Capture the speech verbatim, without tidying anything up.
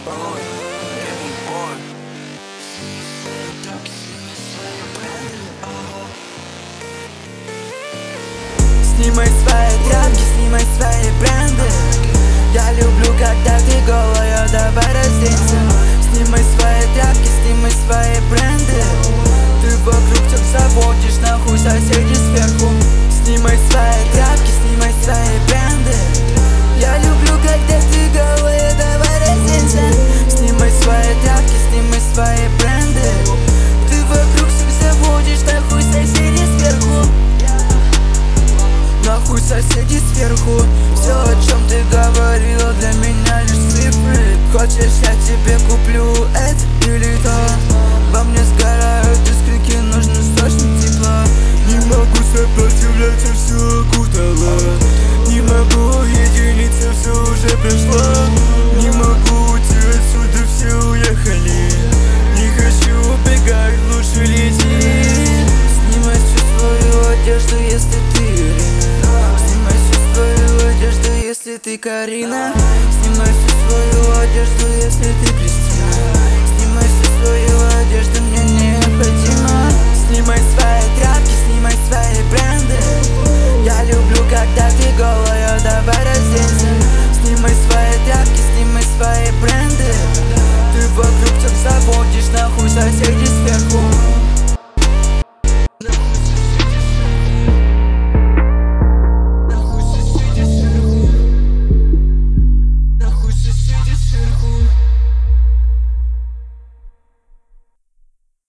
Снимай свои тряпки, снимай свои бренды. Я люблю, когда ты голая, давай разденься. Снимай свои тряпки, снимай свои бренды. Ты вокруг всех заводишь, нахуй соседи сверху. Снимай свои тряпки, снимай свои бренды. Я люблю, когда ты голая, давай разденься. Снимай свои тряпки, снимай свои бренды. Ты вокруг всех заводишь, нахуй соседи сверху. Нахуй соседи сверху. Все, о чем ты говорила, для меня лишь цифры. Хочешь, я тебе куплю это или то? Во мне сгорают искренки, нужно срочно тепло. Не могу сопротивляться, все окутало. Не могу единица, все уже прошло. Не могу уйти отсюда, все уехали. Не хочу убегать, лучше лети. Снимай всю свою одежду, если ты если ты Карина. Снимай всю свою одежду, если ты Кристина. Снимай всю свою одежду, мне необходимо. Снимай свои тряпки, снимай свои бренды. Я люблю, когда ты голая, давай разденься. Снимай свои тряпки, снимай свои бренды. Ты вокруг всех заводишь, нахуй соседи сверху.